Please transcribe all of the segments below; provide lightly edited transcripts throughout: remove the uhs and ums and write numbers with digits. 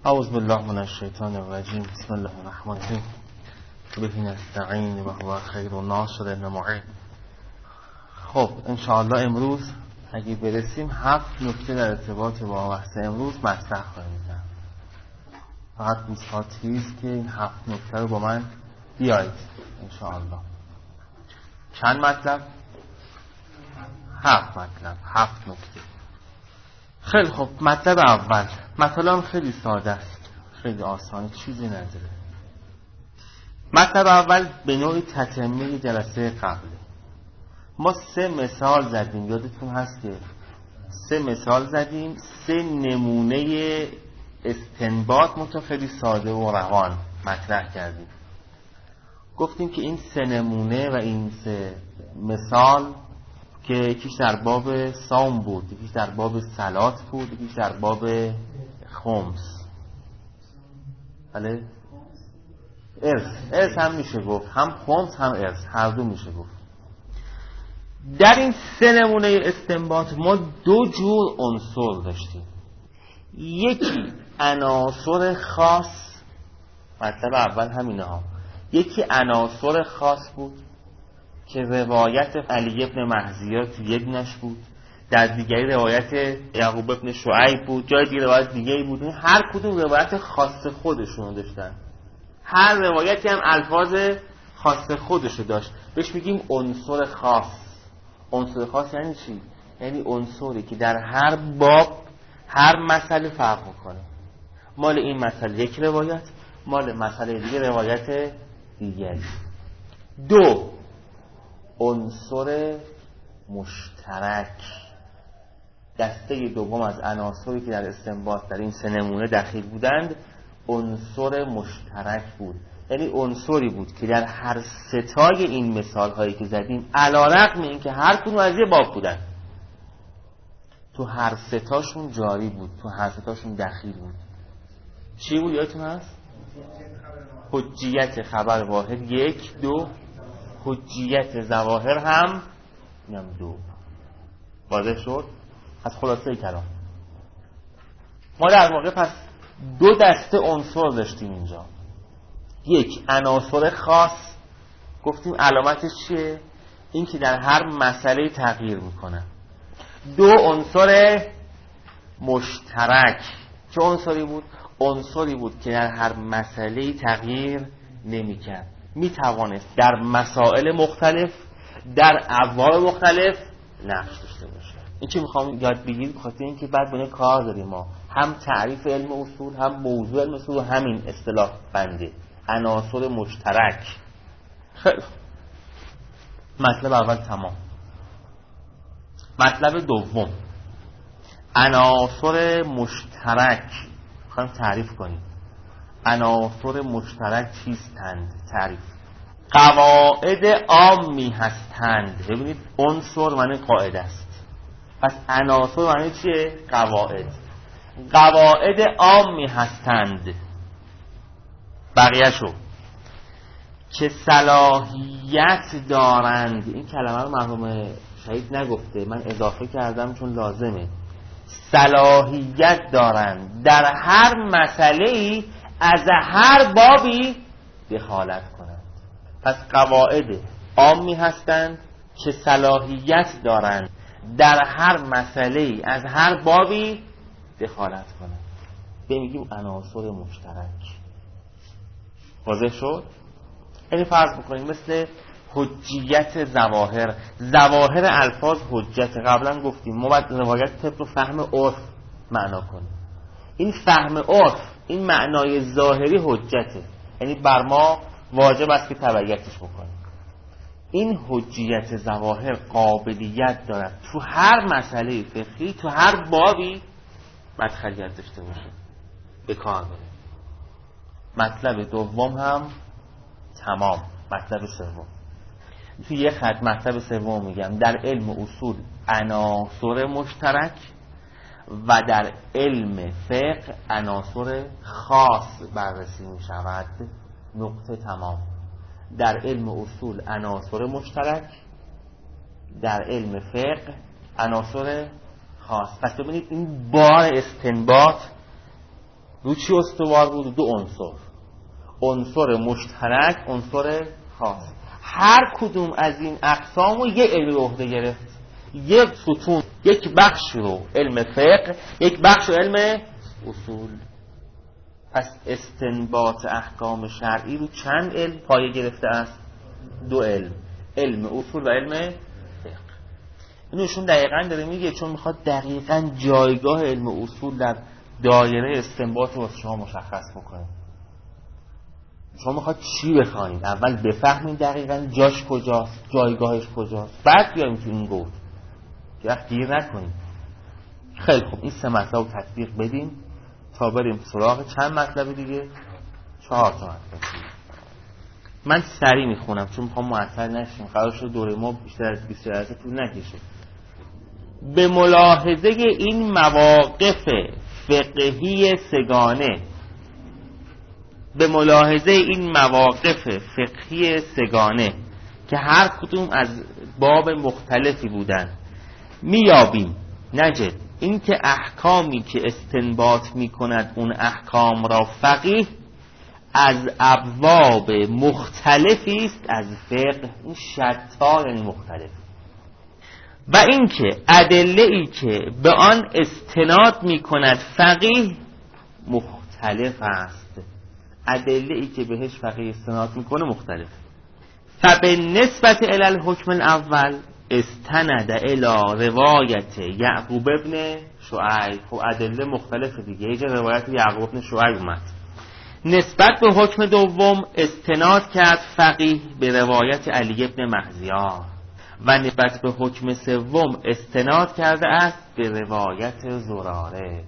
اعوذ بالله من الشیطان الرجیم. بسم الله الرحمن الرحیم. به نستعین و هو خیر الناصر المعین. خب انشاءالله امروز اگه برسیم 7 نکته در ارتباط با بحث امروز مطرح خواهیم کرد. فقط می‌خواید که این 7 نکته رو با من بیایید انشاءالله. چند مطلب؟ 7 مطلب، 7 نکته. خیلی خب، مطلب اول، مطلب خیلی ساده است، خیلی آسانه، چیزی نداره. مطلب اول به نوعی تتمه جلسه قبله. ما 3 مثال زدیم، یادتون هست که 3 مثال زدیم، 3 نمونه استنباط خیلی ساده و روان مطرح کردیم. گفتیم که این 3 نمونه و این 3 مثال که یکیش در باب صوم بود، یکیش در باب صلات بود، یکیش در باب خمس، بله، ارث هم میشه گفت، هم خمس هم ارث، هر دو میشه گفت. در این 3 نمونه استنباط ما 2 جور عنصر داشتیم. یکی عناصر خاص، مطلب اول همینه ها، یکی عناصر خاص بود که روایت علی ابن مهزیه تو یک نش بود، در دیگری روایت یعقوب ابن شعیب بود، جای دیگه روایت دیگری بود. هر کدوم روایت خاص خودشون داشتن، هر روایتی هم الفاظ خاص خودشو داشت. بهش میگیم عنصر خاص. عنصر خاص یعنی چی؟ یعنی عنصری که در هر باب هر مسئله فرق میکنه. مال این مسئله یک روایت، مال مسئله دیگه روایت دیگری. 2 عنصر مشترک. دسته دوم از عناصری که در استنباط در این 3 نمونه دخیل بودند عنصر مشترک بود. یعنی عنصری بود که در هر 3 تای این مثال هایی که زدیم علی‌رغم اینکه هر کدوم از یه باب بودن، تو هر 3 تاشون جاری بود، تو هر 3 تاشون دخیل بود. چی بود یادتون هست؟ حجیت خبر واحد 1، 2 حجیت ظواهر هم اینم 2. واضح شد؟ از خلاصه کلام ما در واقع پس 2 دسته عنصر داشتیم اینجا. یک عناصر خاص، گفتیم علامتش چیه؟ این که در هر مسئله تغییر میکنه. 2 عنصر مشترک. چه عنصری بود؟ عنصری بود که در هر مسئله تغییر نمیکرد، میتوانست در مسائل مختلف در ابواب مختلف نقش داشته باشه. این چی میخوام یاد بگیرید؟ بخاطر اینکه بعد بونه کار داریم ما، هم تعریف علم اصول، هم موضوع علم اصول، و همین اصطلاح بنده عناصر مشترک. خیلی مطلب اول تمام. مطلب دوم، عناصر مشترک. میخوایم تعریف کنیم عناصر مشترک چیستند. تعریف: قواعد عامی هستند. ببینید عنصر معنی قاعده است، پس عناصر معنی چیه؟ قواعد. قواعد عامی هستند. بقیه شو که صلاحیت دارند. این کلمه رو مرحوم شهید نگفته، من اضافه کردم چون لازمه. صلاحیت دارند در هر مسئله‌ای از هر بابی دخالت کنند. پس قواعد عامی هستند که صلاحیت دارند در هر مسئله‌ای از هر بابی دخالت کنند. بگیم عناصر مشترک. واضح شد؟ یعنی فرض بکنیم مثل حجیت ظواهر. ظواهر الفاظ حجت. قبلا گفتیم ما باید روایت طبق فهم عرف معنا کنیم. این فهم عرف، این معنای ظاهری حجته، یعنی بر ما واجب است که تبعیتش بکنیم. این حجیت ظواهر قابلیت دارد تو هر مسئله فقهی، تو هر بابی مدخلیت داشته باشه، به کار بره. مطلب دوم هم تمام. مطلب سوم توی یه خط، مطلب سوم میگم در علم اصول عناصر مشترک و در علم فقه عناصر خاص بررسی میشود. نقطه تمام. در علم اصول عناصر مشترک، در علم فقه عناصر خاص. پس ببینید این بار استنباط رو چی استوار بود؟ دو عنصر مشترک، عنصر خاص. هر کدوم از این اقسام رو یه علم به عهده گرفت، یک ستون، یک بخش رو علم فقه، یک بخش رو علم اصول. پس استنباط احکام شرعی رو چند علم پایه گرفته است؟ دو علم، علم اصول و علم فقه. اینوشون دقیقاً داره میگه، چون میخواد دقیقاً جایگاه علم اصول در دایره استنباط رو شما مشخص بکنه. شما میخواد چی بخواید؟ اول بفهمید دقیقاً جاش کجاست، جایگاهش کجاست، بعد بیایم تو این گفت که وقت گیر نکنید. خیلی خوب، این 3 مطلب رو تطبیق بدیم تا بریم سراغ چند مطلب دیگه، 4 تا مطلب. من سریع میخونم چون میخوام معطل نشیم، قرار شد دوره ما بیشتر از 20 دقیقه طول نکشه. به ملاحظه این مواقف فقهی سگانه، به ملاحظه این مواقف فقهی سگانه که هر کدوم از باب مختلفی بودن، میابیم نجد اینکه احکامی که استنباط میکند اون احکام را فقیه از ابواب مختلفی است از فقه، این شتان یعنی مختلف، و اینکه ادله‌ای که به آن استناد میکند فقیه مختلف است، ادله‌ای که بهش فقیه استناد میکنه مختلف. فبالنسبة الی الحکم الاول استند الی روایت یعقوب ابن شعیب. خب ادله مختلف دیگه، یه جا روایت یعقوب ابن شعیب اومد. نسبت به حکم دوم استناد کرد فقیه به روایت علی ابن مهزیار، و نسبت به حکم سوم استناد کرده است به روایت زراره.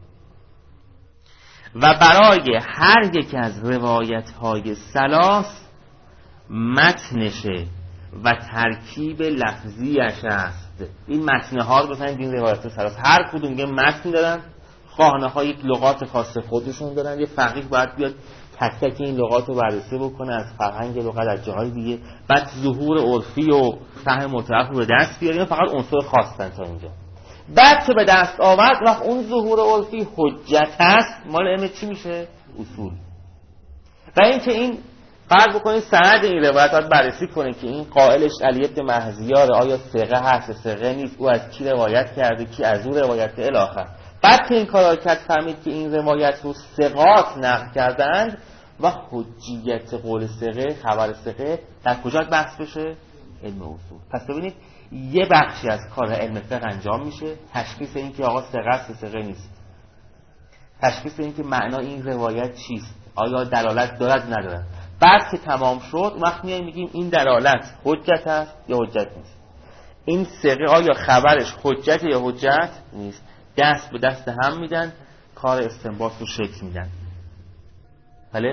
و برای هر یک از روایت های ثلاث متنشه و ترکیب لفظیش است. این متنها رو بزنید، این روایت ثلاث هر کدوم یه متن دارن، خواهنه ها یک لغات خاص خودشون دارن. یه فقیه باید بیاد تک تک این لغات رو بررسی بکنه از فرهنگ لغت از جاهای دیگه، بعد ظهور عرفی و فهم مطلق رو به دست بیاره. فقط عنصر خاصن تا اینجا. بعد که به دست آورد وقت اون ظهور عرفی حجت هست، مال علم چی میشه؟ اصول. و این که این فرض بکنید سند این روایت باید بررسی کنه که این قائلش علی ابن مهزیار، آیا ثقه هست ثقه نیست، او از کی روایت کرده، کی از او روایت کرده الی آخر. بعد که این کارا کرد فهمید که این روایت رو ثقات نقل کردند و حجیت قول ثقه، خبر ثقه در کجا بحث بشه؟ علم اصول. پس ببینید یه بخشی از کار علم فقه انجام میشه، تشخیص این که آقا ثقه است ثقه نیست، تشخیص این که معنای این روایت چیست، آیا دلالت دارد ندارد. بعد که تمام شد وقت میایم میگیم این دلالت حجت است یا حجت نیست، این ثقه آیا خبرش حجت یا حجت نیست. دست به دست هم میدن، کار استنباط رو شکل میدن. بله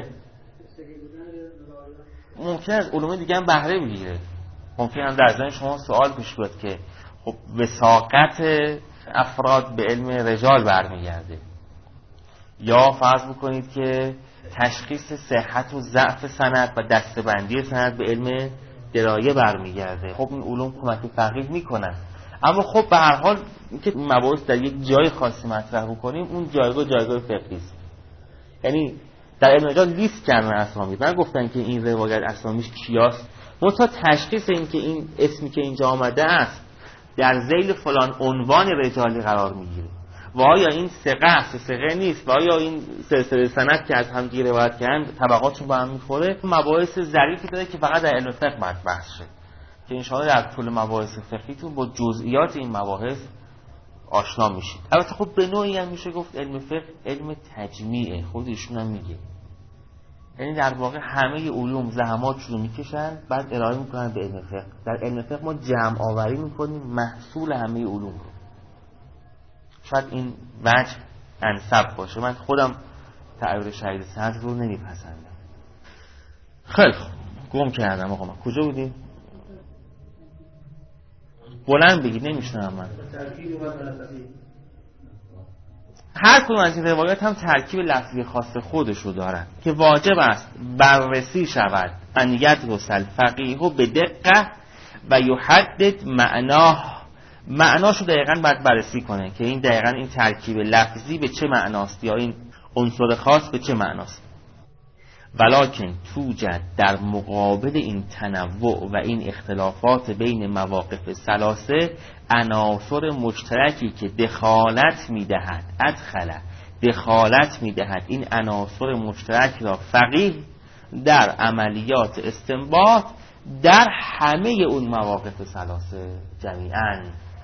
ممکن از علوم دیگه هم بهره بگیره. ممکن هم در ذهن شما سوال پیش بیاد که خب وثاقت افراد به علم رجال برمیگرده، یا فرض بکنید که تشخیص صحت و ضعف سند و دسته‌بندی سند به علم درایه برمیگرده. خب این علوم کمک فقیه میکنن، اما خب به هر حال اینکه مباحث در یک جای خاصی مطرح بکنیم اون جایگاه فقهی است. یعنی در علم رجال لیست کردن اسامی، من گفتن که این روایت اسامیش کیاست، منتها تشخیص این که این اسمی که اینجا آمده است در ذیل فلان عنوان رجالی قرار میگیره و آیا این ثقه است ثقه نیست و آیا این سلسله سند که از هم دیگه روایت کردن طبقاتشون با هم میخوره، مباحث ظریفی داره که فقط در علم فقه باید بحث شه، که ان شاءالله در طول مباحث فقهیتون با جزئیات این مباحث آشنا میشید. البته خب به نوعی هم میشه گفت علم فقه علم تجمیعه، خودشون هم میگه، یعنی در واقع همه علوم زحماتشون رو میکشن بعد ارائه میکنن به علم فقه. در علم فقه ما جمع آوری میکنیم محصول همه علوم رو. شاید این وجه انسب باشه، من خودم تعبیر شهید صدر رو نمیپسندم. خیلی خوب گم کردم آقا، ما کجا بودیم؟ بلند بگید نمیشنم من. هر کدوم از این روایات هم ترکیب لفظی خاص خودش رو دارن که واجب است بررسی شود ان یدرس الفقیه به دقت و یحدد معناش رو دقیقاً باید بررسی کنه که این دقیقاً این ترکیب لفظی به چه معناست، یا این عنصر خاص به چه معناست؟ ولکن توجد در مقابل این تنوع و این اختلافات بین مواقف ثلاثه عناصر مشترکی که دخالت می‌دهد، دخالت می‌دهد این عناصر مشترک را فقیه در عملیات استنباط در همه اون مواقف ثلاثه جمیعاً.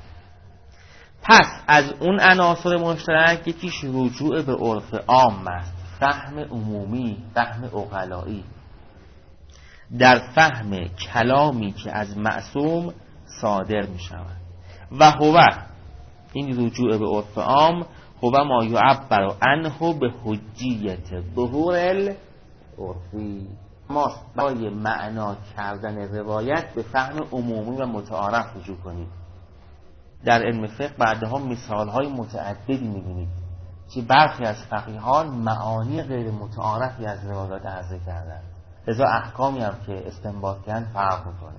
پس از اون عناصر مشترک یکیش رجوع به عرف عام است، فهم عمومی، فهم عقلایی در فهم کلامی که از معصوم صادر می شود. و هو این رجوع به عرف عام هو ما یعبر عنه به حجیت ظهور العرفی، ما برای معنا کردن روایت به فهم عمومی و متعارف رجوع کنیم. در علم فقه بعدها مثال‌های متعددی می‌بینید که برخی از فقیهان معانی غیر متعارفی از روایات عرضه کردند، لذا احکامی هم که استنباط کردن فرق می‌کنه.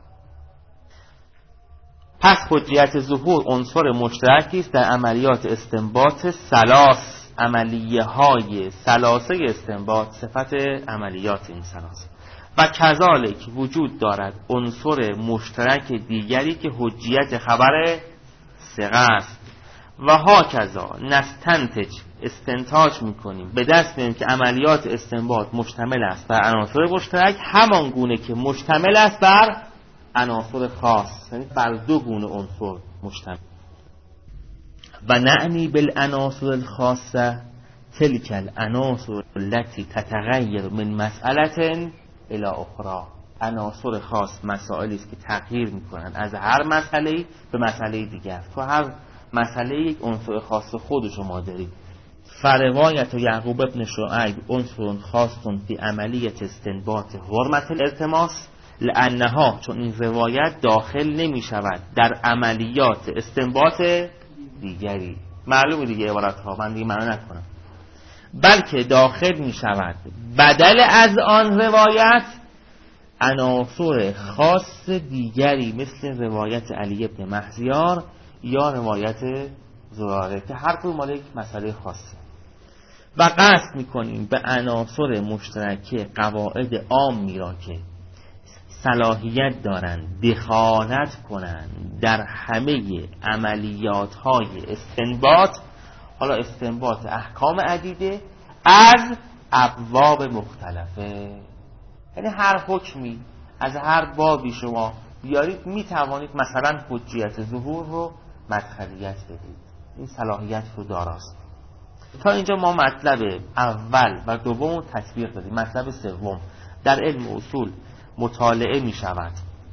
پس حجیت ظهور عنصر مشترکی است در عملیات استنباط ثلاث، عملیه‌های ثلاثه استنباط صفت عملیات این ثلاث. و کذالک وجود دارد عنصر مشترک دیگری که حجیت خبر ثقه است. و هاکذا نستنتج، استنتاج میکنیم، به دست میاریم که عملیات استنباط مشتمل است بر عناصر مشترک همان گونه که مشتمل است بر عناصر خاص، یعنی بر دو گونه عنصر مشتمل. و نعنی بالعناصر الخاصه تلک العناصر التي تتغیر من مسئله الی اخرى. عناصر خاص مسائلی است که تغییر میکنن از هر مسئله به مسئله دیگر. تو هر مسئله یک عنصر خاص خودشو ما داریم. فروایت یعقوب ابن شعیب عنصر خاص فی عملیت استنباط حرمت الالتماس لانها، چون این روایت داخل نمی شود در عملیات استنباط دیگری. معلومه دیگه عبارت ها من دیگه معنا نکنم، بلکه داخل می شود بدل از آن روایت عناصر خاص دیگری مثل روایت علی ابن مهزیار یا روایت زراره که هر کدوم مال یک مسئله خاصه. و قصد میکنیم به عناصر مشترکه قواعد عامی را که صلاحیت دارند دخالت کنند در همه عملیات های استنباط، حالا استنباط احکام عدیده از ابواب مختلفه، یعنی هر حکمی از هر بابی شما بیارید میتوانید مثلا حجیت ظهور رو مدخلیت بدید، این صلاحیت رو داراست. تا اینجا ما مطلب اول و دوم تطبیق دادیم. مطلب سوم در علم اصول مطالعه می شود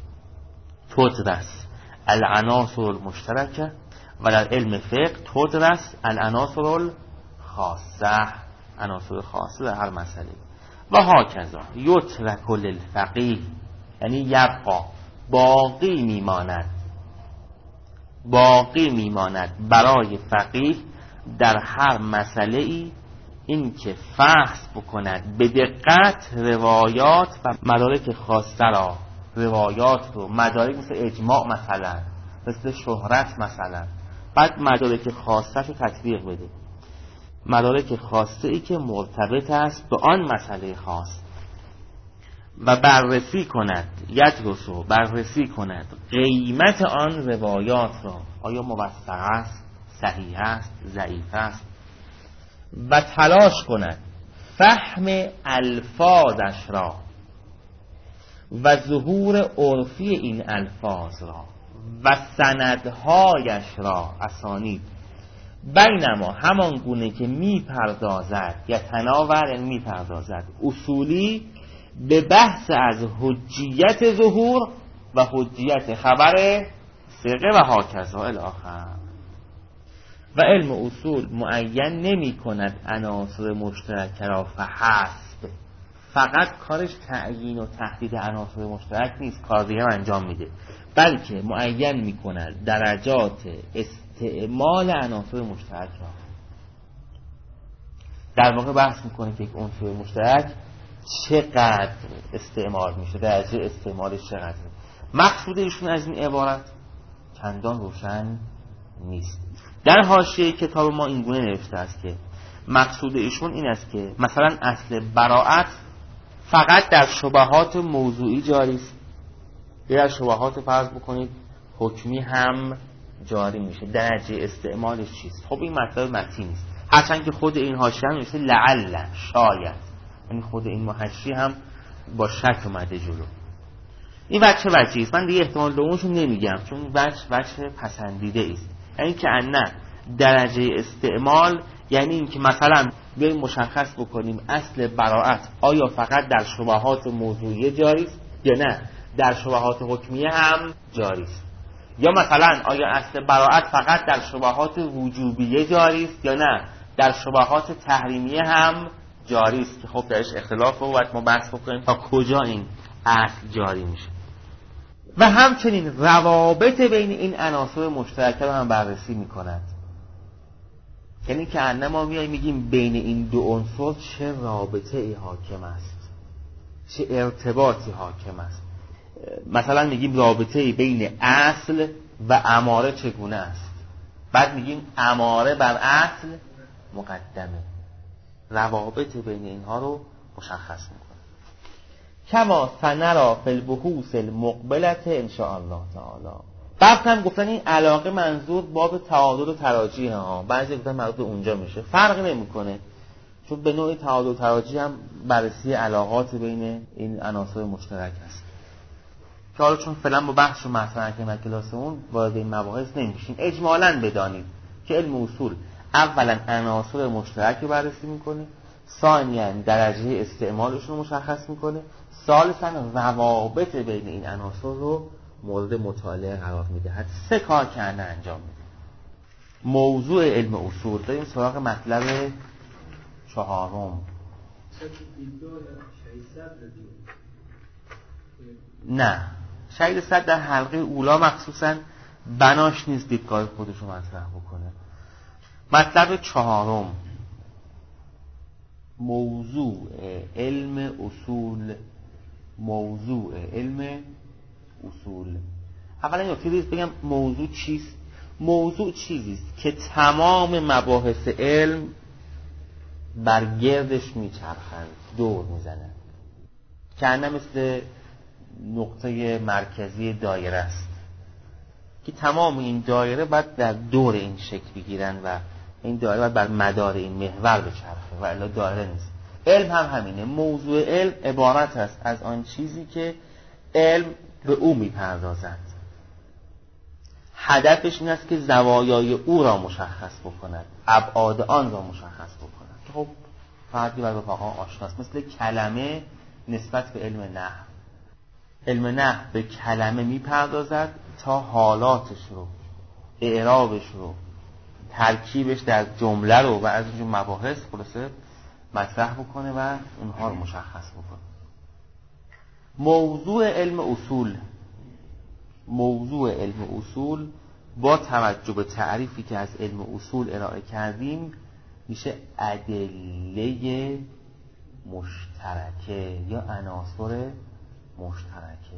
تدرس العناصر المشترکه و در علم فقه تدرس العناصر الخاصه، عناصر خاصه در هر مسئله. و هاکذا یترک للفقیه، یعنی یبقا باقی میماند برای فقیه در هر مسئله ای این که فحص بکند به دقت روایات و مدارک خاصه را، روایات رو، مدارک مثل اجماع مثلا، مثل شهرت مثلا، بعد مدارک خاصه رو تطبیق بده، مدارک خاصه ای که مرتبط است به آن مسئله خاص، و بررسی کند قیمت آن روایات را، آیا موثق است، صحیح است، ضعیف است، و تلاش کند فهم الفاظش را و ظهور عرفی این الفاظ را و سندهایش را، اسانید، بینما همان گونه که میپردازد یا تناور میپردازد اصولی به بحث از حجیت ظهور و حجیت خبر ثقه و هاکذا الاخر. و علم اصول معین نمی کند عناصر مشترک را فحسب، فقط کارش تعیین و تحدید عناصر مشترک نیست، کار دیگه انجام میده، بلکه معین می کند درجات استعمال عناصر مشترک را. در واقع بحث میکنه که یک عنصر مشترک چقدر استعمال میشه، درجه استعمالش چقدر. مقصود ایشون از این عبارت چندان روشن نیست. در حاشیه کتاب ما اینگونه نوشته است که مقصود ایشون این است که مثلا اصل براءت فقط در شبهات موضوعی جاری است، یا در شبهات فرض بکنید حکمی هم جاری میشه. درجه استعمالش چیست؟ خب این مطلب متین است، هرچند که خود این حاشیه هم میشه لعل، شاید، یعنی خود این محشی هم با شک اومده جلو. این وجه است، من دیگه احتمال دومشو نمیگم چون وجه پسندیده است. یعنی که نه درجه استعمال یعنی این که مثلا بیاییم مشخص بکنیم اصل براءت آیا فقط در شبهات موضوعی جاری است یا نه در شبهات حکمیه هم جاری است، یا مثلا آیا اصل براءت فقط در شبهات وجوبیه جاری است یا نه در شبهات تحریمیه هم جاری است، که خب درش اختلاف رو باید ما بحث بکنیم تا کجا این اصل جاری میشه. و همچنین روابط بین این عناصر مشترکه رو هم بررسی میکند، یعنی که انه ما میگیم بین این دو عنصر چه رابطه ای حاکم است، چه ارتباطی حاکم است. مثلا میگیم رابطه ای بین اصل و اماره چگونه است، بعد میگیم اماره بر اصل مقدمه. روابط بین اینها رو مشخص میکنه. کما سنرا فی البحوث المقبلة ان شاء الله تعالی. بعد هم گفتن این علاقه منظور باب تعادل و تراجیح ها، بعضی گفتن مربوط به اونجا میشه، فرق نمیکنه چون به نوعی تعادل و تراجیح هم بررسی علاقات بین این عناصر مشترک است. که حالا چون فعلا با بحث و مطرح کردن کلاسمون وارد این مباحث نمیشیم، اجمالاً بدانید که علم اصول اولا عناصر مشترک رو بررسی میکنه، ثانیاً درجه استعمالش رو مشخص میکنه، ثالثاً روابط بین این عناصر رو مورد مطالعه قرار میدهد. 3 کار که انجام میده. موضوع علم اصول. بریم سراغ مطلب 4. نه، شهید صد در حلقه اولا مخصوصاً بناش نیست دیدگاه خودش رو مطرح بکنه. مطلب 4 موضوع علم اصول. موضوع علم اصول. اولا نکته ریز بگم موضوع چیست؟ موضوع چیزیست که تمام مباحث علم بر گردش میچرخند، دور میزنند، که نه مثل نقطه مرکزی دایره است که تمام این دایره باید در دور این شکل بگیرن و این دایره باید بر مدار این محور بچرخه و الا دایره نیست. علم هم همینه. موضوع علم عبارت است از آن چیزی که علم به او میپردازد. هدفش این است که زوایای او را مشخص بکند، ابعاد آن را مشخص بکند. خب فردی بر رفقا آشناست. مثل کلمه نسبت به علم نحو. علم نحو به کلمه میپردازد تا حالاتش رو، اعرابش رو، ترکیبش در جمله رو و از اینجور مباحث خلاصه مطرح بکنه و اونها رو مشخص بکنه. موضوع علم اصول. موضوع علم اصول با توجه به تعریفی که از علم اصول ارائه کردیم میشه ادله مشترکه یا عناصر مشترکه.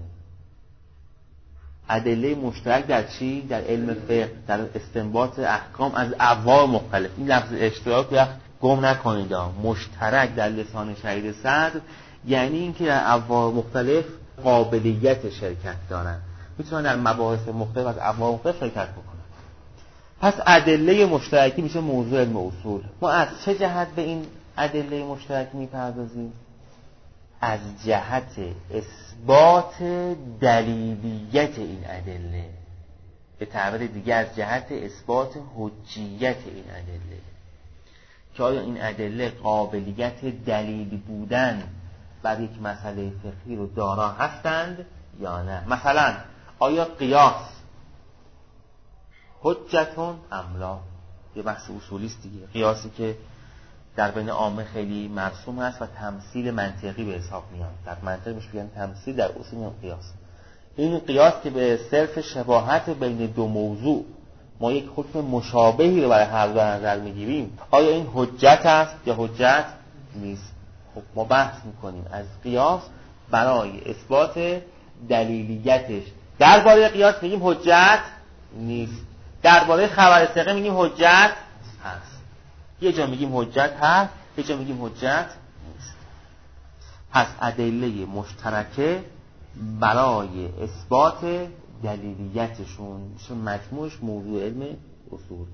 ادله مشترک در چی؟ در علم فقه، در استنباط احکام از ابواب مختلف. این لفظ اشتراک رو گم نکنید. مشترک در لسان شهید صدر یعنی اینکه در ابواب مختلف قابلیت شرکت دارن، میتونن در مباحث مختلف از ابواب مختلف شرکت بکنن. پس ادله مشترکی میشه موضوع علم اصول. ما از چه جهت به این ادله مشترک میپردازیم؟ از جهت اثبات دلیلیت این ادله، به تعبیر دیگه از جهت اثبات حجیت این ادله، که آیا این ادله قابلیت دلیل بودن بر یک مسئله فقهی رو دارا هستند یا نه. مثلا آیا قیاس حجتون ام لا؟ یه بحث اصولی است دیگه. قیاسی که در بین عامه خیلی مرسوم هست و تمثیل منطقی به حساب میاد. در منطق میشه بگن تمثیل، در اصول میگن قیاس. این قیاس که به صرف شباهت بین دو موضوع ما یک حکم مشابهی رو برای هر دو نظر میگیریم، آیا این حجت است یا حجت نیست؟ خب ما بحث میکنیم از قیاس برای اثبات دلیلیتش. درباره قیاس میگیم حجت نیست، درباره خبر ثقه میگیم حجت هست. یه جا میگیم حجت هست، یه جا میگیم حجت نیست. پس ادله مشترکه برای اثبات دلیلیتشون میشه مجموعش موضوع علم اصول.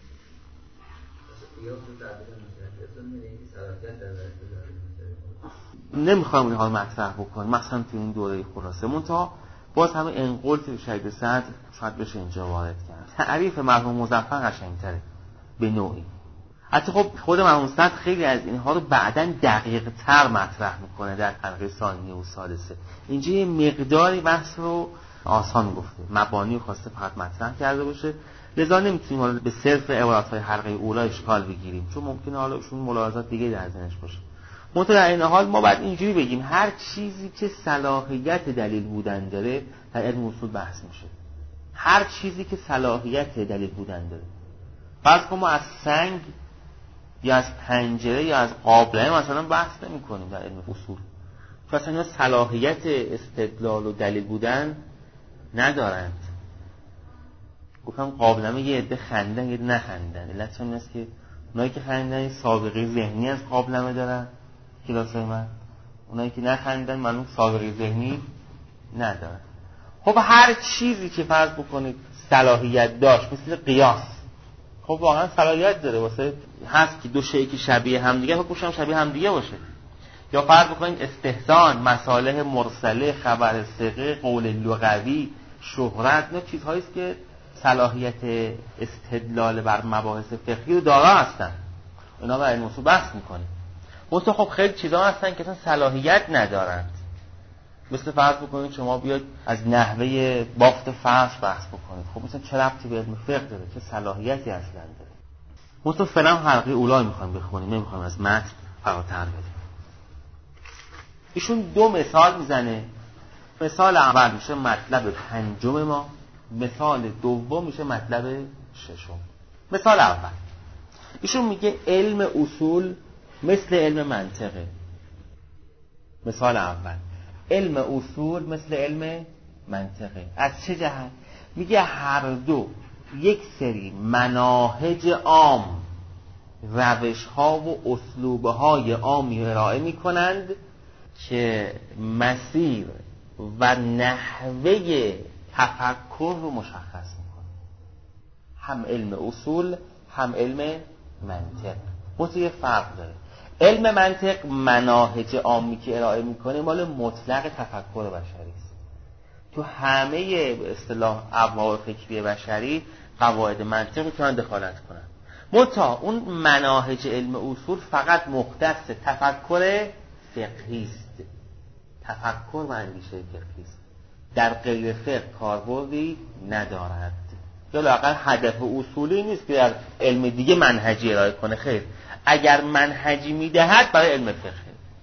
نمیخوام اینها رو مطرح بکنم مثلا تو این دوره خلاصه منتها باز همه انقل که شهید صدر شاید بشه اینجا وارد کرد. تعریف مرحوم مظفر قشنگ‌تره به نوعی. حتی خب خود مرحوم صدر خیلی از اینها رو بعداً دقیق تر مطرح میکنه در حلقه ثانیه و ثالثه. اینجا یه مقداری بحث رو آسان گفته، مبانی رو خواسته فقط مطرح کرده باشه، لذا نمیتونیم حالا به صرف عبارات‌های حلقه اولی اشکال بگیریم، چون ممکنه حالا ایشون ملاحظات دیگه در ذهنش باشه. منتها در این حال ما باید اینجوری بگیم هر چیزی که صلاحیت دلیل بودن داره در علم اصول بحث میشه. هر چیزی که صلاحیت دلیل بودن داره. فرض کن ما از سنگ یا از پنجره یا از قابلمه مثلا بحث نمی‌کنیم در علم اصول، چون اصلا اینا صلاحیت استدلال و دلیل بودن ندارند. گفتم قابلمه یه عده خندن یه عده نخندن. علت این است که اونایی که خندن سابقه ذهنی از قابلمه دارن کلاسای من، اونایی که نخندن معلوم سابقه ذهنی ندارن. خب هر چیزی که فرض بکنید صلاحیت داشت مثل قیاس، خب واقعا صلاحیت داره واسه هست که دو شیء که شبیه هم دیگه خب گوشم شبیه هم دیگه باشه. یا فرض بکنید استحسان، مصالح مرسله، خبر ثقه، قول لغوی، شهرت، اینا چیزهایی است که صلاحیت استدلال بر مباحث فقهی رو دارا هستن. اینا رو علم اصول بحث میکنه. منتها خب خیلی چیزا هستن که اصلا صلاحیت ندارند. مثل فرض بکنید شما بیاد از نحوه بافت فرش بحث بکنید، خب مثلا چه ربطی به علم فقه داره، چه صلاحیتی اصلا داره. منتها فعلا حلقه اولی میخوایم بخونیم، نمیخوایم از متن فراتر بریم. ایشون دو مثال میزنه. مثال اول میشه مطلب پنجم ما، مثال دوم میشه مطلب ششم. مثال اول ایشون میگه علم اصول مثل علم منطقه. مثال اول علم اصول مثل علم منطقه. از چه جهت؟ میگه هر دو یک سری مناهج عام، روش ها و اسلوب های عامی ارائه میکنند که مسیر و نحوه تفکر رو مشخص میکنه. هم علم اصول هم علم منطق متوی فرق داره. علم منطق مناهج عامی که ارائه میکنه مال مطلق تفکر بشری است. تو همه به اصطلاح ابواب فکری بشری قواعد منطق میتونن دخالت کنن. منتها اون مناهج علم اصول فقط مختص تفکر فقهی است. تفکر و اندیشه فقهی است. در غیر فقه کاربردی ندارد. یا لااقل هدف اصولی نیست که در علم دیگه منهجی ارائه کنه. خیر، اگر منهجی میدهد برای علم فقه.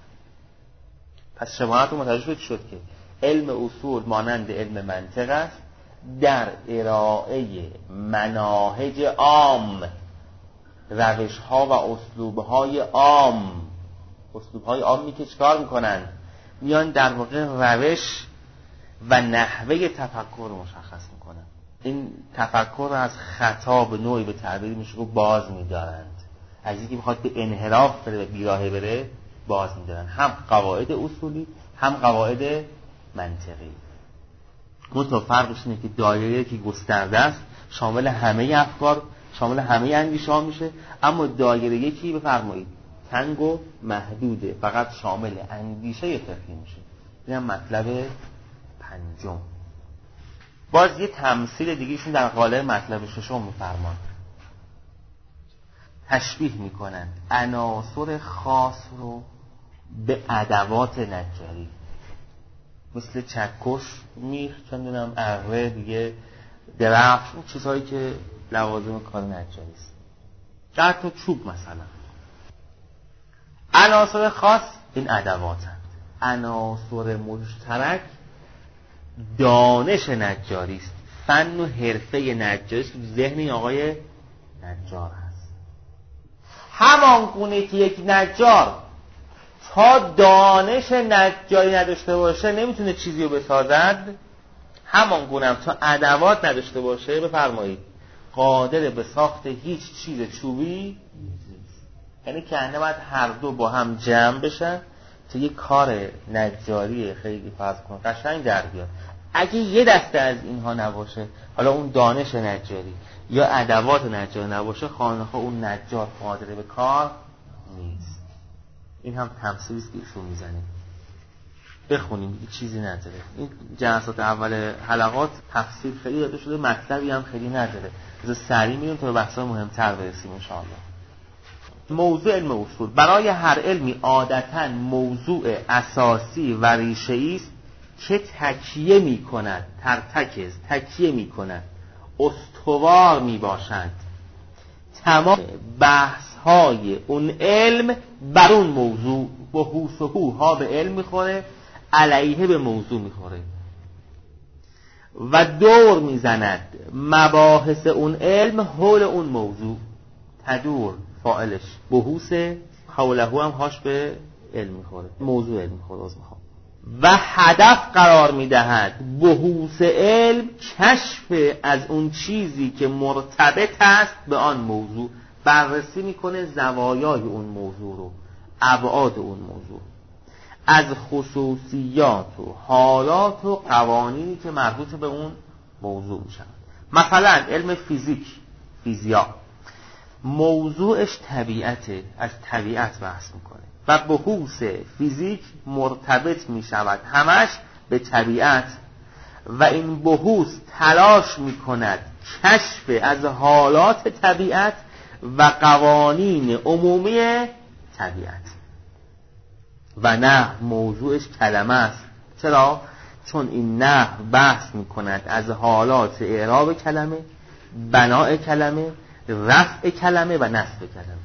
پس شماعت رو متوجه شد که علم اصول مانند علم منطق است در ارائه مناهج عام، روش ها و اسلوب های عام. اسلوب های عامی که چکار میکنن؟ میان در واقع روش و نحوه تفکر رو مشخص میکنن. این تفکر رو از خطا به نوعی به تعبیر میشه رو باز میدارند. از اینکه میخواد به انحراف بره و بیراهه بره باز میدارن. هم قواعد اصولی هم قواعد منطقی. منتها فرقش اینه که دایره که گسترده است شامل همه افکار، شامل همه اندیشه ها میشه، اما دایره یکی بفرمایید تنگ و محدوده، فقط شامل اندیشه فقهی میشه. این هم مطلب پنجم. باز یه تمثیل دیگهشون در قالب مطلب ششم میفرمان. تشبیه میکنن عناصر خاص رو به ادوات نجاری، مثل چکش، میخ، چندونم اره دیگه، درفش، اون چیزهایی که لوازم کار نجاری است. در تو چوب مثلا. عناصر خاص این ادواتند. عناصر مشترک دانش نجاری است، فن و حرفه نجاری است که ذهن آقای نجار هست. همان گونه که یک نجار تا دانش نجاری نداشته باشه نمیتونه چیزی رو بسازد، همان گونه هم تا ادوات نداشته باشه بفرمایید قادر به ساخت هیچ چیز چوبی نیست. یعنی که انه باید هر دو با هم جمع بشن تا یک کار نجاری خیلی فرض کن قشنگ در بیاد. اگه یه دسته از اینها نباشه، حالا اون دانش نجاری یا ادوات نجاری نباشه، خانه‌ها اون نجار قادر به کار نیست. این هم تمثیلی است که ایشون میزنه. بخونیم، چیزی نداره. این جلسات اول حلقات تفسیر خیلی داده شده، مطلبی هم خیلی نداره. از سریع میریم تا به بحث‌های مهمتر برسیم ان شاءالله. موضوع علم اصول برای هر علمی عادتاً موضوع اساسی و ریشه‌ای است که تکیه می‌کند، ترتکز تکیه می‌کند، استوار میباشند تمام بحث‌های اون علم بر اون موضوع با حوس و حوها به علم میخوره، علیه به موضوع میخوره و دور میزند مباحث اون علم حول اون موضوع. تدور فاعلش بحوث، حوله هم هاش به علم میخوره، موضوع علم میخوره و هدف قرار میدهد بحوث علم کشف از اون چیزی که مرتبط است به آن موضوع. بررسی میکنه زوایای اون موضوع رو، ابعاد اون موضوع، از خصوصیات و حالات و قوانینی که مربوط به اون موضوع میشن. مثلا علم فیزیا موضوعش طبیعته، از طبیعت بحث میکنه و بحوث فیزیک مرتبط میشود همش به طبیعت و این بحوث تلاش میکند کشف از حالات طبیعت و قوانین عمومی طبیعت. و نحو موضوعش کلمه است. چرا؟ چون این نحو بحث میکند از حالات اعراب کلمه، بناء کلمه، رفع کلمه و نصب کلمه.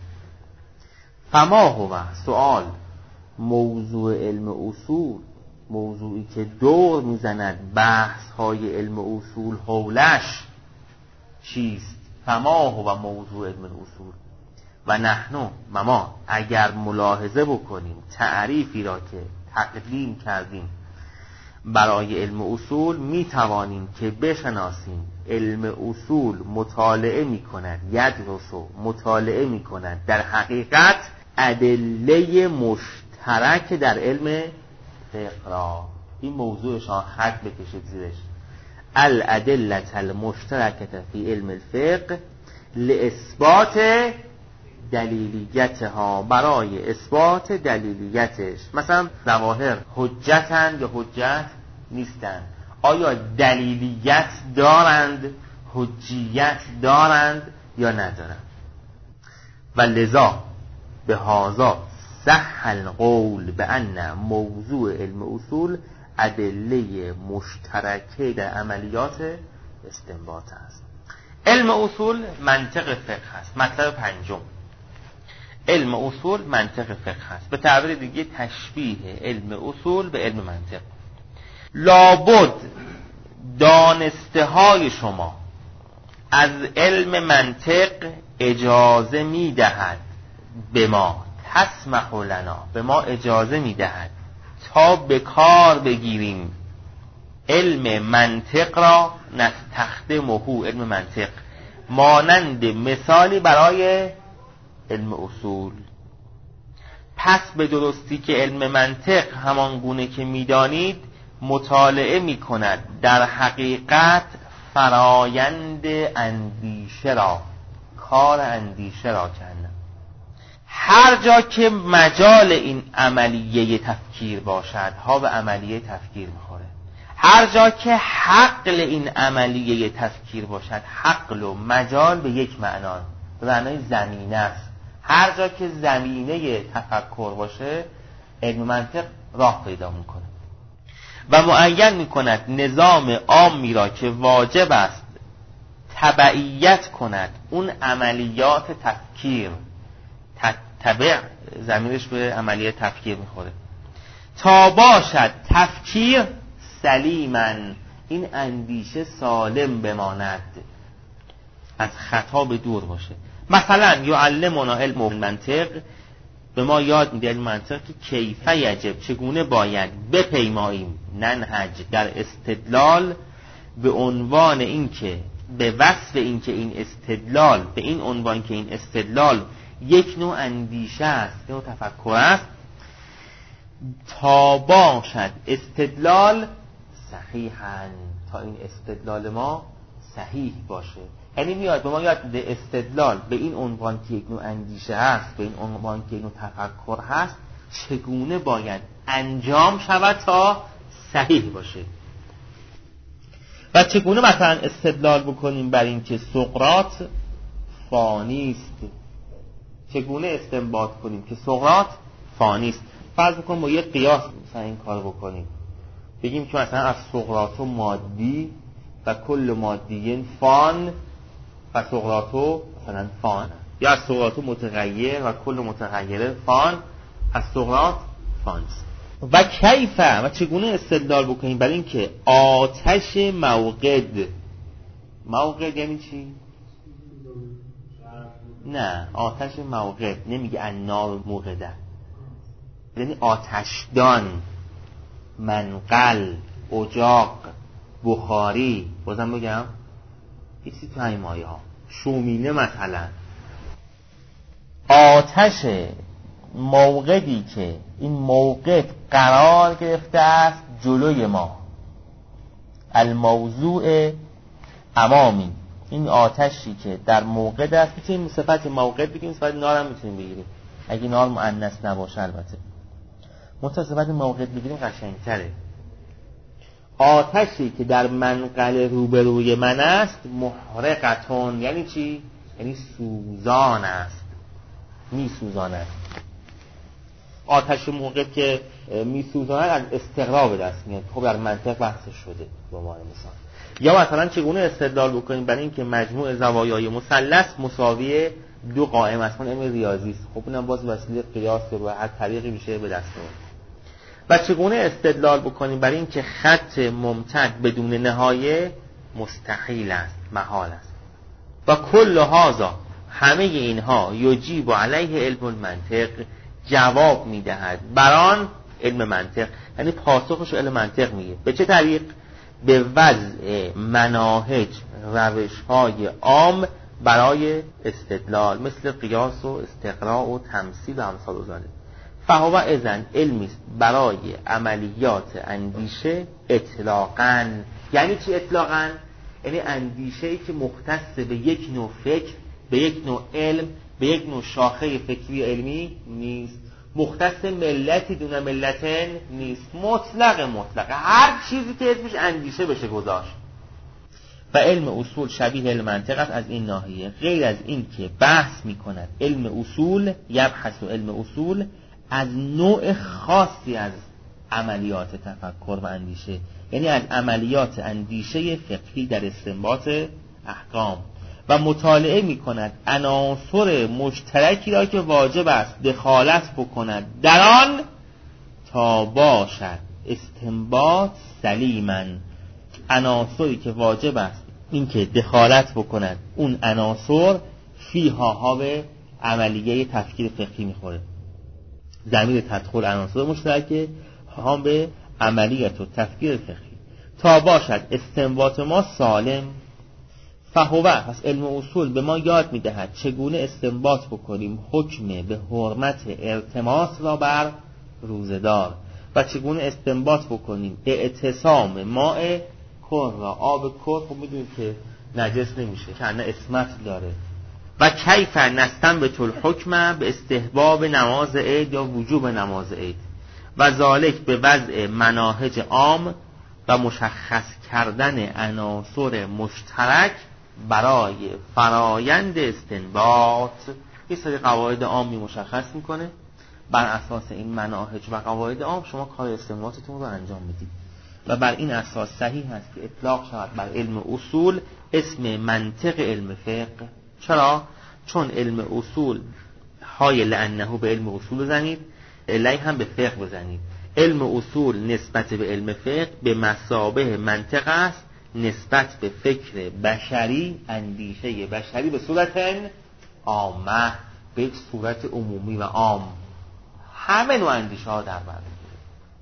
فما هو سوال موضوع علم اصول، موضوعی که دور میزند بحث های علم اصول حولش چیست؟ فما هو موضوع علم اصول و نحنو ما اگر ملاحظه بکنیم تعریفی را که تقدیم کردیم برای علم اصول میتوانیم که بشناسیم علم اصول مطالعه میکند، یدرسو مطالعه میکند در حقیقت ادله مشترک در علم فقه را. این موضوعش خط بکشید زیرش. الادله المشترکه فی علم الفقه لاثبات دلیلیتها، برای اثبات دلیلیتش. مثلا ظواهر حجتند یا حجت نیستند، آیا دلیلیت دارند، حجیت دارند یا ندارند. و لذا به هذا صح القول بأن موضوع علم اصول ادله مشترکه در عملیات استنباط است. علم اصول منطق فقه است. مطلب پنجم، علم اصول منطق فقه است. به تعبیر دیگه تشبیه علم اصول به علم منطق. لابد دانسته های شما از علم منطق اجازه میدهد به ما، تسمح لنا، به ما اجازه میدهد تا به کار بگیریم علم منطق را، نستخدمه، علم منطق مانند مثالی برای علم اصول. پس به درستی که علم منطق همان گونه که میدانید مطالعه میکند در حقیقت فرایند اندیشه را، کار اندیشه را کنه. هر جا که مجال این عملیه تفکیر باشد، ها به عملیه تفکیر میخوره. هر جا که حقل این عملیه تفکیر باشد، حقل و مجال به یک معنا، به معنای زمینه است. هر جا که زمینه تفکر باشه علم منطق راه پیدا میکنه و معین میکند نظام عامی را که واجب است تبعیت کند اون عملیات تفکیر. تبع زمینش به عملیه تفکیر میخوره. تا باشد تفکیر سلیمن، این اندیشه سالم بماند، از خطا به دور باشه. مثلا یعلمنا علم منطق، به ما یاد میده علم منطق که کیفه یجب، چگونه باید بپیماییم، ننهج، در استدلال به عنوان این که به وصف این که این استدلال، به این عنوان که این استدلال یک نوع اندیشه است، یک نوع تفکر است، تا باشد استدلال صحیحاً، تا این استدلال ما صحیح باشه. یعنی میاد به ما یاد میده استدلال به این عنوان که یک نوع اندیشه هست، به این عنوان که یک نوع تفکر هست، چگونه باید انجام شود تا صحیح باشه. و چگونه مثلا استدلال بکنیم بر این که سقراط فانی است، چگونه استنباط کنیم که سقراط فانی است. فرض بکنیم با یه قیاس مثلا این کار بکنیم، بگیم که مثلا از سقراط مادی و کل مادیین فان و سقراط مثلا فان، یا از سقراط متغیر و کل متغیر فان، از سقراط فان است. و کیفه، و چگونه استدلال بکنیم برای این که آتش موقد، موقد یعنی چی؟ نه، آتش موقد نمیگه النار موقده، یعنی آتشدان، منقل، اجاق، بخاری، بازم بگم یکی تو همین مایه ها، شومینه مثلا، آتش موقدی که این موقد قرار گرفته است جلوی ما، الموضوع امامی، این آتشی که در موقد است. میتونیم صفت موقد بگیم، صفت نار هم میتونیم بگیریم اگه نار مؤنث نباشه البته، صفت موقد بگیریم قشنگتره. آتشی که در منقل روبروی من است، محرقتون یعنی چی؟ یعنی سوزان است، می سوزاند. آتش موقد که می سوزاند از استقرا به دست میاد. خب در منطق بحث شده به عنوان مثال. یا مثلا چگونه استدلال بکنیم برای اینکه مجموع زوایای مثلث مساوی دو قائم است، علم ریاضی است. خب اینم باز وسیله قیاس به هر طریقی میشه به دست میاد. و چگونه استدلال بکنیم برای اینکه خط ممتد بدون نهایه مستحیل است، محال است. و کل هذا، همه اینها یجیب علیه علم المنطق، جواب میدهد بران علم منطق، یعنی پاسخش علم منطق میگه. به چه طریق؟ به وضع مناهج، روش‌های عام برای استدلال، مثل قیاس و استقراء و تمثیل و امثال ذلک. فهو اذن علمی است برای عملیات اندیشه اطلاقاً. یعنی چی اطلاقاً؟ یعنی اندیشه‌ای که مختص به یک نوع فکر، به یک نوع علم، به یک نوع شاخه فکری علمی نیست، مختص ملتی دون ملتن نیست، مطلق هر چیزی که اسمش اندیشه بشه گذاشت. و علم اصول شبیه علم منطق است از این ناحیه، غیر از این که بحث می‌کند علم اصول، یبحث علم اصول از نوع خاصی از عملیات تفکر و اندیشه، یعنی از عملیات اندیشه فقهی در استنباط احکام، و مطالعه می کند عناصر مشترکی را که واجب است دخالت بکند در آن تا باشد استنباط سلیما، عناصری که واجب است این که دخالت بکند اون عناصر فیها به عملیه تفکیر فقهی میخوره، ضمیر تدخل عناصر مشترکه هم به عملیت و تفکیر فقهی، تا باشد استنباط ما سالم. فهو، پس علم اصول به ما یاد میدهد چگونه استنباط بکنیم حکم به حرمت ارتماس را بر روزدار، و چگونه استنباط بکنیم اعتصام ماء کر را، آب کر خب میدونید که نجس نمیشه، که نه اسمت داره. و کیف نستنبط الحکم به استحباب نماز عید یا وجوب نماز عید، و ذالک به وضع مناهج عام و مشخص کردن عناصر مشترک برای فرایند استنباط. یه سری قواعد عامی مشخص میکنه، بر اساس این مناهج و قواعد عام شما کار استنباطتون رو انجام میدید، و بر این اساس صحیح است که اطلاق شود بر علم اصول اسم منطق علم فقه. چرا؟ چون علم اصول های لعنه به علم اصول بزنید، الی هم به فقه بزنید. علم اصول نسبت به علم فقه به مثابه منطق است نسبت به فکر بشری، اندیشه بشری به صورت عامه، به یک صورت عمومی و عام، همه نوع اندیشه ها در بر میگیره.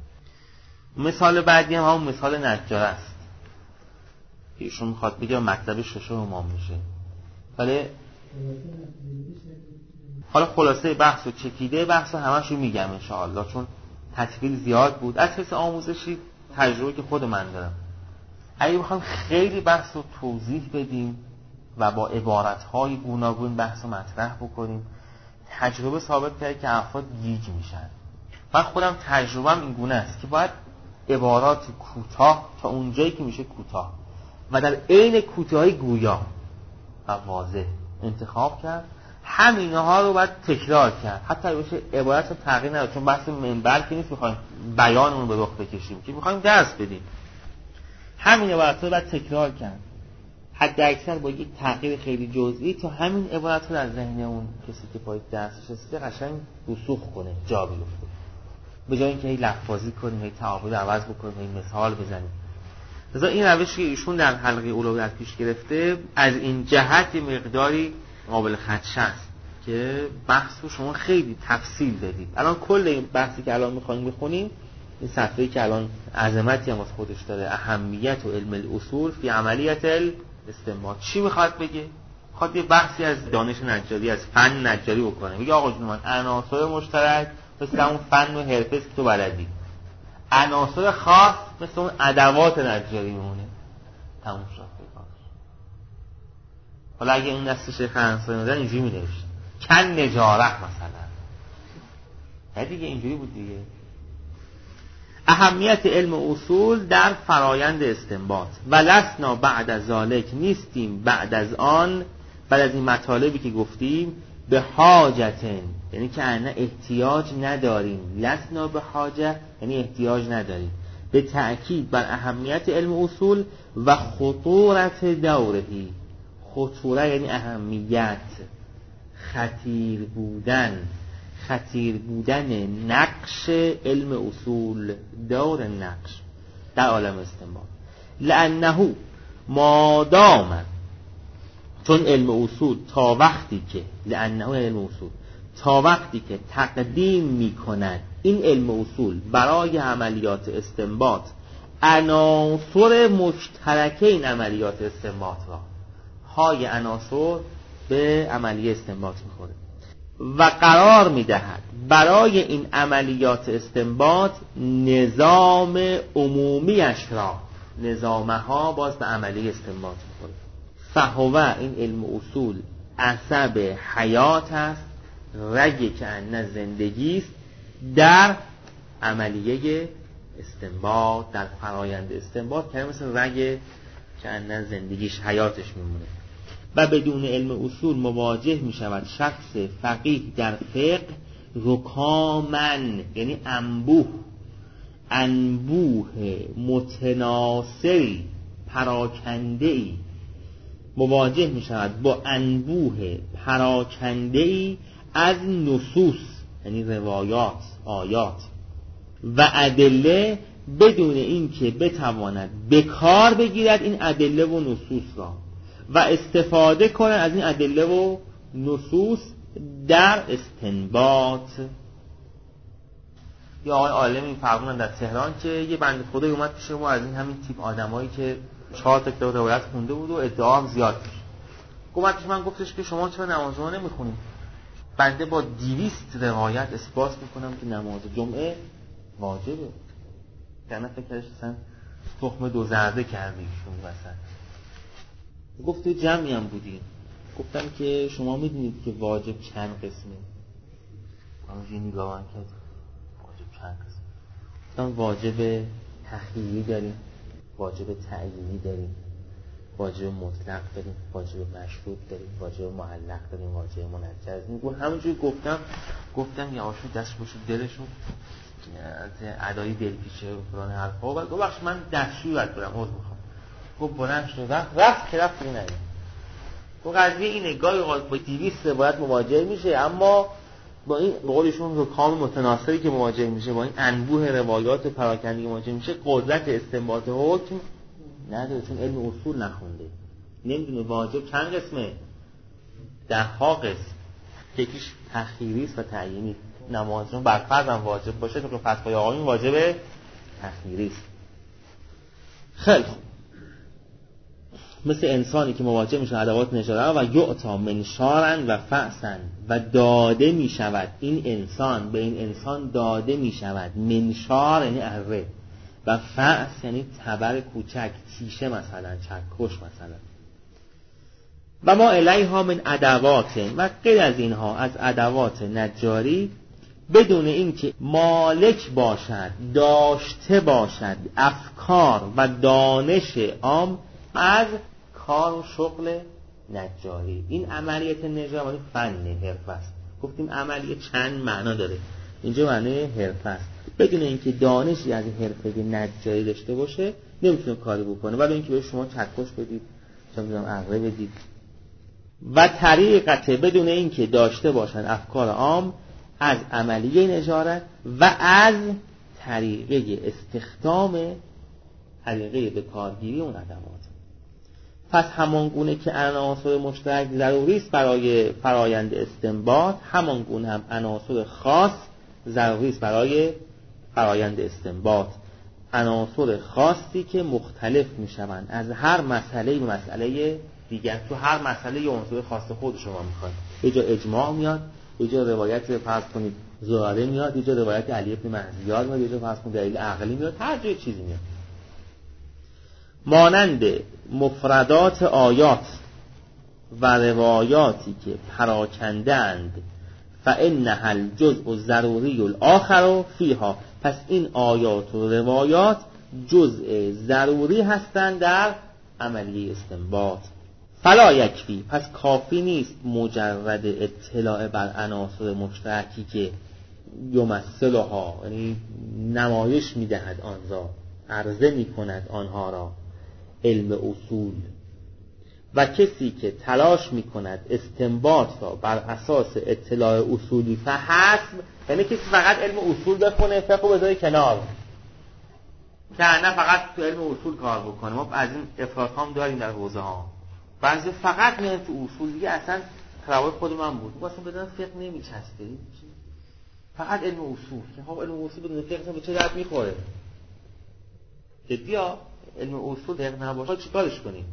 مثال بعدی هم همون مثال نجار است، ایشون میخواد بگه مطلب شش امام میشه. ولی حالا خلاصه بحث و چکیده بحث همشو میگم انشاءالله، چون تطویل زیاد بود. از حیث آموزشی تجربه که خود من دارم، اگه بخوام خیلی بحث رو توضیح بدیم و با عبارت‌های گوناگون بحث رو مطرح بکنیم، تجربه ثابت کرده که افراد گیج میشن. من خودم تجربه‌ام این گونه است که باید عبارات کوتاه تا اونجایی که میشه کوتاه و در عین کوتاهی گویا و واضح انتخاب کرد. همینها رو باید تکرار کرد، حتی بشه عبارت رو تغییر نداد، چون بحث منبر که نیست میخوایم بیانمون به رخ بکشیم، که میخوایم درس بدیم. همین عبارت رو باید تکرار کرد، حد اکثر با یک تغییر خیلی جزئی، تا همین عبارت رو در ذهن اون کسی که پای درس نشسته قشنگ رسوخ کنه، جا بیفته، به جای اینکه هی لفظی کنیم، هی تعابیر عوض بکنیم، هی مثال بزنیم. لذا این روشی که ایشون در حلقه اولویت پیش گرفته از این جهت مقداری قابل خدشه است که بحث رو شما خیلی تفصیل دادید. الان کل این بحثی که الان می‌خوایم بخونیم، این صفحه‌ای که الان عظمتی هم از خودش داره، اهمیت و علم الاصول فی عملیت الاستنباط، چی میخواد بگه؟ میخواد یه بحثی از دانش نجاری، از فن نجاری بکنه. میگه آقا جون من عناصر مشترک مثل اون فن و حرفه که تو بلدی، عناصر خاص مثل اون ادوات نجاری میمونه. تموم شد. حالا اگه این دست شیخ انصاری ندن اینجوری می‌نوشت کن نجارت مثلا، نه دیگه اینجوری بود دیگه. اهمیت علم اصول در فرایند استنباط. ولسنا بعد از ذالک، نیستیم بعد از آن، بعد از این مطالبی که گفتیم، به حاجتن، یعنی که انا احتیاج نداریم. لسنا به حاجه یعنی احتیاج نداریم، به تأکید بر اهمیت علم اصول و خطورت دورهی. خطوره یعنی اهمیت، خطیر بودن نقش علم اصول، دور نقش در عالم استنباط. لانه مادام، چون علم اصول تا وقتی که تقدیم می کند این علم اصول برای عملیات استنباط عناصر مشترکه این عملیات استنباط را، های عناصر به عملیه استنباط میخوره و قرار میدهد برای این عملیات استنباط نظام عمومیش را، نظامه ها باز به عملیه استنباط میخوره. فهوه، این علم اصول عصب حیات است، رگ که انه زندگی است در عملیه استنباط، در فرایند استنباط، که مثل رگ که انه زندگیش حیاتش میمونه. و بدون علم اصول مواجه می شود شخص فقیه در فقه رکامن، یعنی انبوه متناصری، پراکنده‌ای، مواجه می شود با انبوه پراکنده‌ای از نصوص، یعنی روایات، آیات و ادله، بدون اینکه بتواند به کار بگیرد این ادله و نصوص را و استفاده کنند از این ادله و نصوص در استنباط. یا آقای عالمی فرمودن در تهران که یه بنده خدایی اومد پیش ما، از این همین تیپ آدمایی که 4 تا کتاب روایت خونده بود و ادعا هم زیاد پیش اومد پیش من، گفتش که شما چرا نماز جمعه نمیخونید؟ بنده با 200 روایت اثبات میکنم که نماز جمعه واجبه. یعنی فکرش اصلا تخم دو زرده کردی شون وسط. گفت جمعی هم بودیم، گفتم که شما میدونید که واجب چند قسمه؟ همونجوری نگاه من کرد، واجب چند قسمه؟ گفتم واجب تخییری داریم، واجب تعیینی داریم، واجب مطلق داریم، واجب مشروط داریم، واجب معلق داریم، واجب منجز. میگه همونجوری گفتم یا آشون دست باشید دلشون ادای دلپیچه و فلان حرفا، و گفت بخش من دستشویی باید برم، عذر میخوام. گفت بلند شد رفت دیگه نگه. گفت قضیه اینه، گاهی اوقات با 200 روایت مواجه میشه، اما با این بقولشون رکام متناصری که مواجه میشه، با این انبوه روایات پراکندگی مواجه میشه، قدرت استنباط حکم نداره، چون علم اصول نخونده، نمیدونه واجب چند قسمه، 10 قسم، یکیش تخییری است و تعیینی. نمازشون بر فرض هم واجب باشه، تو فتوای آقایون واجب تخییری است. خیلی خوب. مثل انسانی که مواجه میشه ادوات نجاره و یعطا منشارن و فأسن و داده میشود این انسان به این انسان داده میشود منشار یعنی اره و فأس یعنی تبر کوچک تیشه مثلا چکش مثلا و ما الیها من ادوات و غیر از اینها از ادوات نجاری بدون اینکه مالک باشد داشته باشد افکار و دانش عام از کار و شغل نجاری. این عملیات نجاری فن حرفه است. گفتیم عملیه چند معنا داره، اینجا معنی حرفه است. بدون اینکه دانشی از حرفه نجاری داشته باشه نمیتونه کاری بکنه، ولی اینکه به شما چکش بدید چه می‌دونم اره بدید. و طریقت بدون اینکه داشته باشن افکار عام از عملیه نجارت و از طریقه استخدام طریقه به کارگیری اون ادوات. پس همان گونه که عناصر مشترک ضروری است برای فرایند استنباط، همان گونه هم عناصر خاص ضروری است برای فرایند استنباط. عناصر خاصی که مختلف میشوند از هر مسئله به مسئله دیگر. تو هر مسئله یه عنصر خاص خود شما میخواید. یه جا اجماع میاد، یه جا روایت فرض کنید زراره میاد، یه جا روایت علی بن مهدیار میاد، یه جا فرض کنید دلیل عقلی میاد، هر جای چیزی میاد. مانند مفردات آیات و روایاتی که پراکندند فإنها الجزء الضروری الآخر فیها، پس این آیات و روایات جزء ضروری هستند در عملیه استنباط. فلا یکفی، پس کافی نیست مجرد اطلاع بر عناصر مشترکی که یمثلها یعنی نمایش میدهد آنها، عرضه میکند آنها را علم اصول، و کسی که تلاش میکند استنباط را بر اساس اطلاع اصولی فحسب، یعنی کسی فقط علم اصول بخونه فقه بذاره کنار که نه فقط تو علم اصول کار بکنه. ما از این افراط هم داریم در حوزه ها، بعضی فقط میان تو اصول دیگه اصلا خرابای خود من بود واسه بدن فقه نمیچسته، فقط علم اصول که خب علم اصول بدون فقه به چه درد میخوره؟ جدیا علم اصول فقه نباشه چیکارش کنیم؟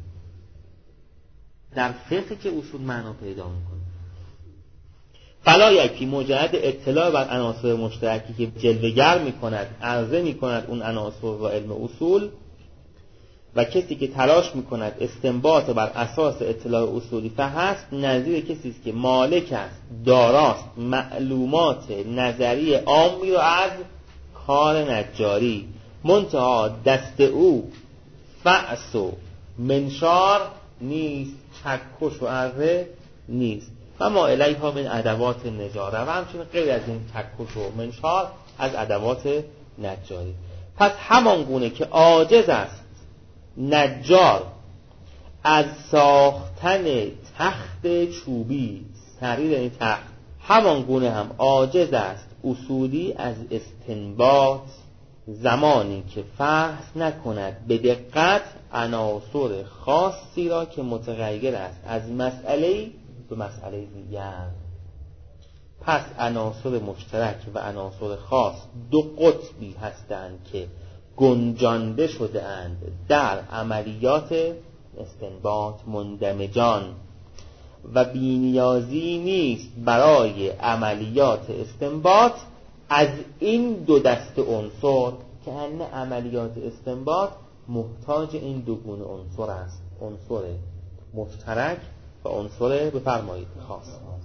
در فقه که اصول معنا پیدا میکنه. فلا یکی مجرد اطلاع بر عناصر مشترکی که جلوه‌گر میکند عرضه میکند اون عناصر و علم اصول، و کسی که تلاش میکند استنباط بر اساس اطلاع اصولی فحسب نظیر کسی است که مالک است داراست معلومات نظری عامی را از کار نجاری، منتها دست او فأس و منشار نیست، چکش و اره نیست. و ما الیها من ادوات نجاره، و همچنین غیر از این چکش و منشار از ادوات نجاری. پس همان گونه که عاجز است نجار از ساختن تخت چوبی، سریر این تخت، همان گونه هم عاجز است اصولی از استنباط زمانی که فحص نکند به دقت عناصر خاصی را که متغیر است از مسئله به مسئله دیگر. پس عناصر مشترک و عناصر خاص دو قطبی هستند که گنجانده شده اند در عملیات استنباط مندمجان، و بی‌نیازی نیست برای عملیات استنباط از این دو دسته عنصر که ان عملیات استنباط محتاج این دو گونه عنصر است، عنصر مشترک و عنصر بفرمایید خاص.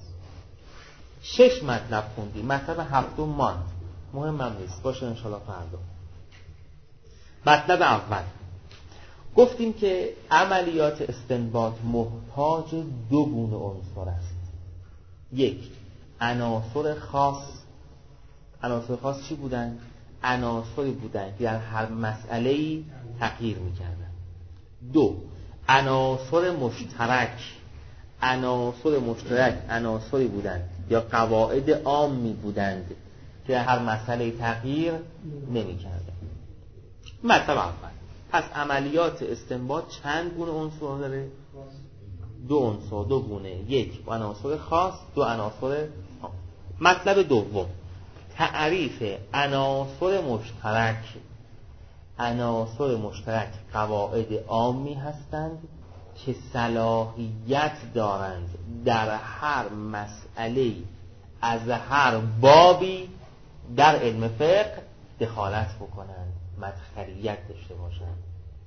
6 مطلب خوندیم، مطلب 7 ماند، مهم هم نیست باشه انشالله فردا. مطلب اول گفتیم که عملیات استنباط محتاج دو گونه عنصر است. یک، عناصر خاص. عناصر خاص چی بودن؟ عناصری بودن که در هر مسئله‌ای تغییر می‌کردن. دو، عناصر مشترک. عناصر مشترک عناصری بودند یا قواعد عامی بودند که در هر مسئله تغییر نمی‌کردند. مطلب اول، پس عملیات استنباط چند گونه عنصر داره؟ دو عنصر، دو گونه. یک عناصر خاص، دو عناصر عام. مطلب دوم، تعریف عناصر مشترک. عناصر مشترک قواعد عامی هستند که صلاحیت دارند در هر مسئله از هر بابی در علم فقه دخالت بکنند، مدخلیت داشته باشند.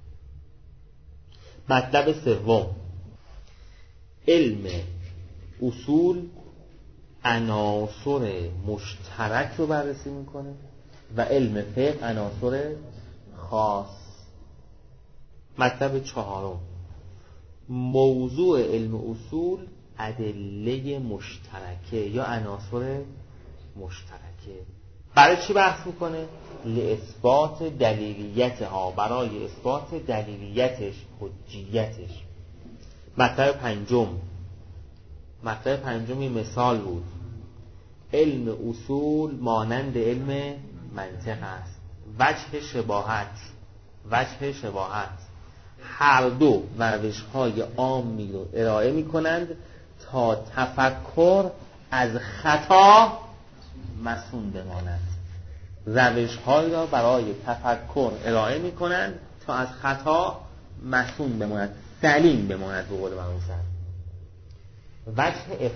مطلب سوم، علم اصول عناصر مشترک رو بررسی میکنه و علم فقه عناصر خاص. مطلب چهارم، موضوع علم اصول ادله مشترکه یا عناصر مشترکه. برای چی بحث میکنه؟ لاثبات دلیلیت ها، برای اثبات دلیلیتش، حجیتش. مطلب پنجم یه مثال بود. علم اصول مانند علم منطق است. وجه شباهت هر دو روش‌های عامی رو ارائه می‌کنند تا تفکر از خطا مصون بماند. روش‌هایی را برای تفکر ارائه می‌کنند تا از خطا مصون بماند، سلیم بماند. به قول معروف وجه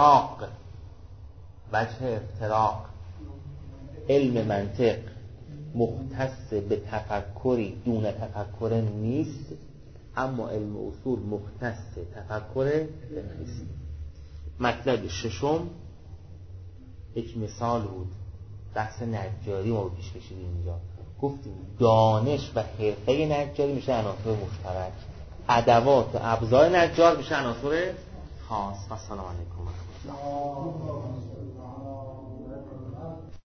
افتراق علم منطق مختص به تفکری دون تفکر نیست، اما علم اصول مختص تفکر نیست. مطلب ششم یک مثال بود، بحث نجاری ما رو پیش کشیدیم اینجا. گفتیم دانش و حرفه نجاری میشه عناصر مشترک، ادوات و ابزار نجار میشه عناصر خاص. و سلام علیکم.